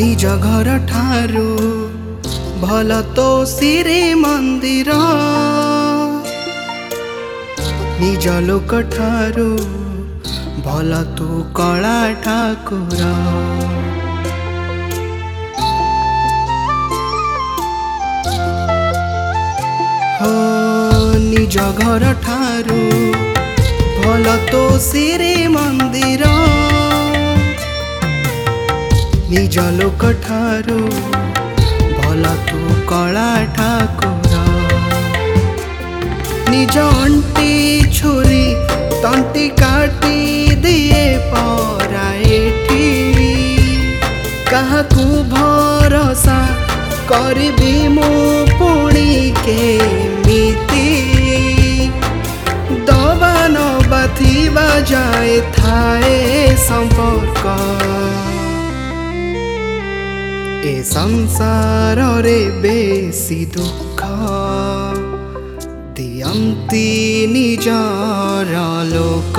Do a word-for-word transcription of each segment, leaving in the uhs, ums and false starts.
निज घर ठारू भल तो श्री मंदिर निज लोक ठारू भल तू कला ठाकुर हो निज घर ठारू भल तो श्री मंदिर निज लोक ठारू भल तू कला ठाकुर निज अंटी छुरी तंटी काटी दिए पराएठी काहाकू भरोसा करबी मु पुणी केमिति दबा नबा थिबा जाए थाए संपर्क ए संसार रे बेसी दुख दियंती निजार लोक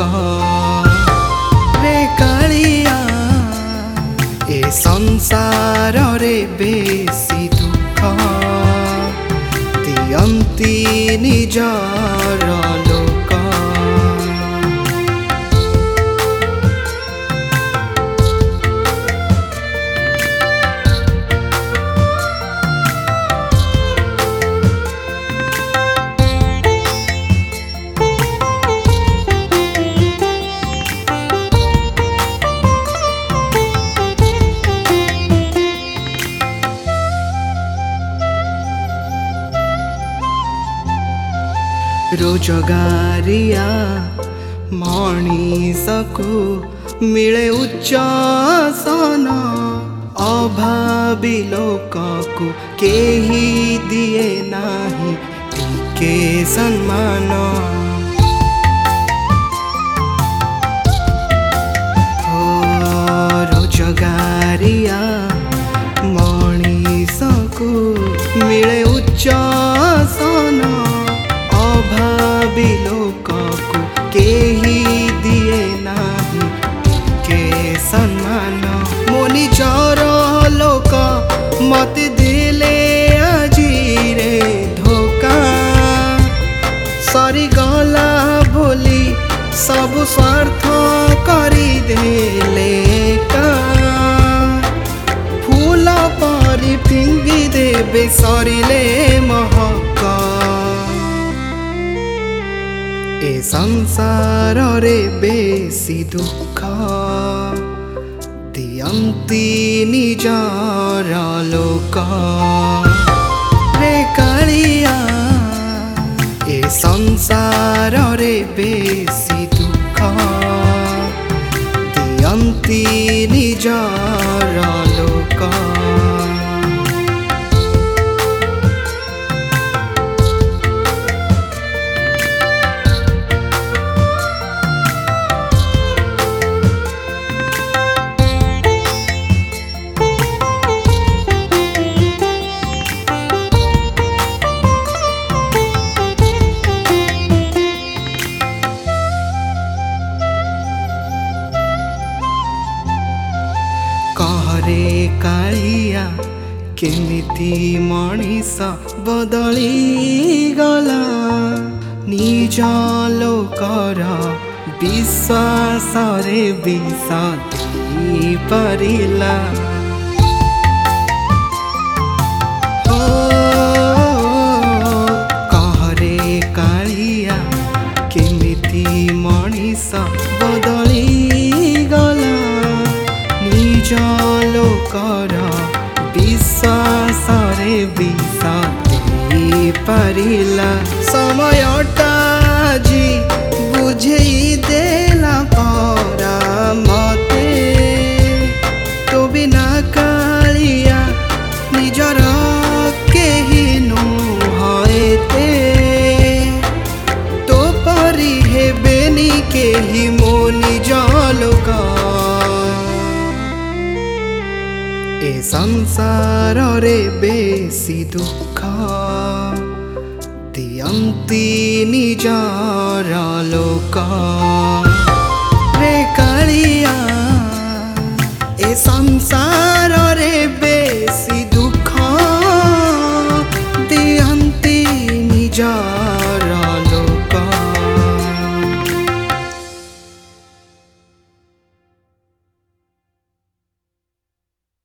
रे कालिया ए संसार रे बेसी दुख दियंती निजार लोक रोजगारिया मणिषकु मिले उच्च आसन अभावी लोककु केही दिए नाही टिके सम्मान हो रोजगारिया मणिषकु मिले उच्च आसन अभावी लोककु केही दिए नाही के सम्मान मो निजर लोक मते दिले आजी रे धोखा सरी गला बोली सब स्वार्थ करी देले का फूल परी फिंगी देबे सरिले महका ए संसार रे बेसी दुख दियंती निजार लोक रे कालिया ए संसार रे बेसी दुख दियंती निजार लोक कहरे कालिया केमिति मनीष बदली गला निज लोकर विश्वास रे विष देई परिला हो कहरे कालिया केमिति मनीष बदली गला निज लोकर विश्वास रे विष देई परिला समयटा जी बुझेई देला परा मते तो बिना कालिया निजर केही नुहएते तो परी हेबेनी केही मो निज लोक ए संसार रे बेसी दुख दियंती निजार लोक रे कालिया ए संसार